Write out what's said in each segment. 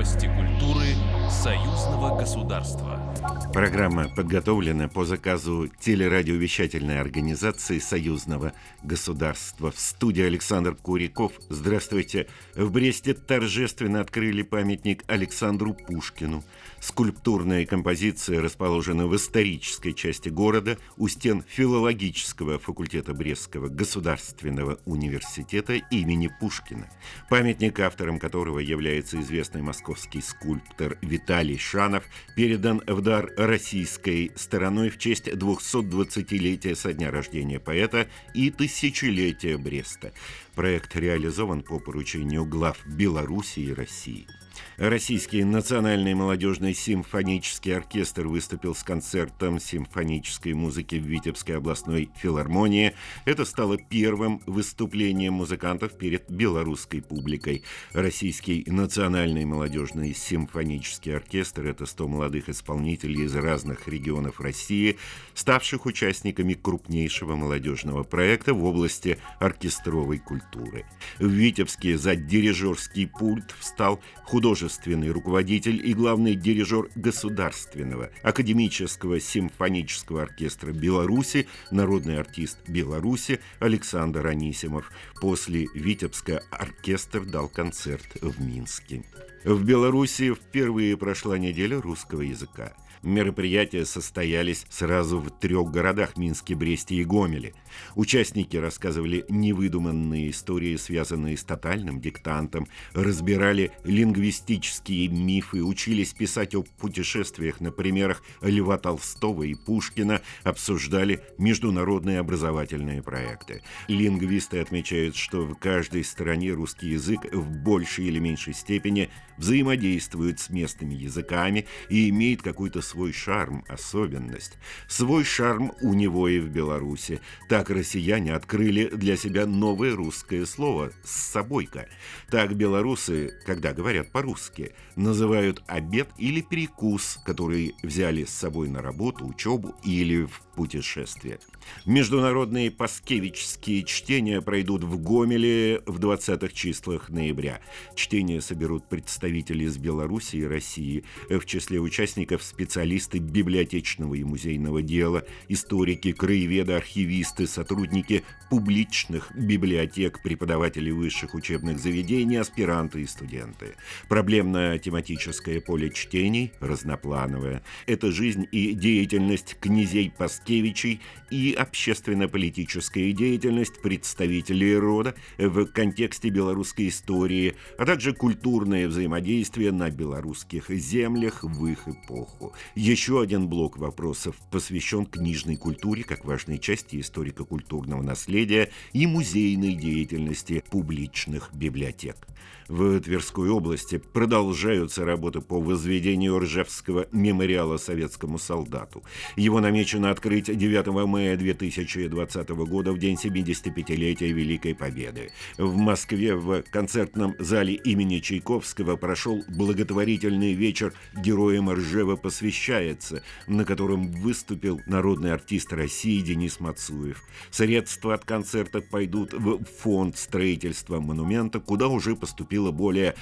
Новости культуры союзного государства. Программа подготовлена по заказу телерадиовещательной организации союзного государства. В студии Александр Куриков. Здравствуйте. В Бресте торжественно открыли памятник Александру Пушкину. Скульптурная композиция расположена в исторической части города у стен филологического факультета Брестского государственного университета имени Пушкина. Памятник, автором которого является известный московский скульптор Виталий Шанов, передан в дар российской стороной в честь 220-летия со дня рождения поэта и тысячелетия Бреста. Проект реализован по поручению глав Беларуси и России. Российский национальный молодежный симфонический оркестр выступил с концертом симфонической музыки в Витебской областной филармонии. Это стало первым выступлением музыкантов перед белорусской публикой. Российский национальный молодежный симфонический оркестр – это 100 молодых исполнителей из разных регионов России, ставших участниками крупнейшего молодежного проекта в области оркестровой культуры. В Витебске за дирижерский пульт встал художественный руководитель и главный дирижер Государственного академического симфонического оркестра Беларуси, народный артист Беларуси Александр Анисимов. После Витебска оркестр дал концерт в Минске. В Беларуси впервые прошла неделя русского языка. Мероприятия состоялись сразу в 3 городах – Минске, Бресте и Гомеле. Участники рассказывали невыдуманные истории, связанные с тотальным диктантом, разбирали лингвистические мифы, учились писать о путешествиях на примерах Льва Толстого и Пушкина, обсуждали международные образовательные проекты. Лингвисты отмечают, что в каждой стране русский язык в большей или меньшей степени взаимодействует с местными языками и имеет какой-то свой шарм, особенность. Свой шарм у него и в Беларуси. Так россияне открыли для себя новое русское слово «собойка». Так белорусы, когда говорят по-русски, называют обед или перекус, который взяли с собой на работу, учебу или в путешествие. Международные паскевичские чтения пройдут в Гомеле в 20-х числах ноября. Чтения соберут представители из Беларуси и России. В числе участников специалисты библиотечного и музейного дела, историки, краеведы, архивисты, сотрудники публичных библиотек, преподаватели высших учебных заведений, аспиранты и студенты. Проблемно-тематическое поле чтений разноплановое. Это жизнь и деятельность князей Паскевичей и общественно-политическая деятельность представителей рода в контексте белорусской истории, а также культурное взаимодействие на белорусских землях в их эпоху. Еще один блок вопросов посвящен книжной культуре как важной части историко-культурного наследия и музейной деятельности публичных библиотек. В Тверской области продолжаются работы по возведению Ржевского мемориала советскому солдату. Его намечено открыть 9 мая 2020 года, в день 75-летия Великой Победы. В Москве в концертном зале имени Чайковского прошел благотворительный вечер «Героям Ржева посвящается», на котором выступил народный артист России Денис Мацуев. Средства от концерта пойдут в фонд строительства монумента, куда уже поступило более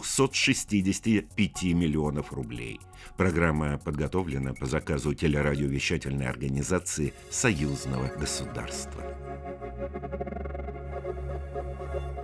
265 миллионов рублей. Программа подготовлена по заказу телерадиовещательной организации союзного государства.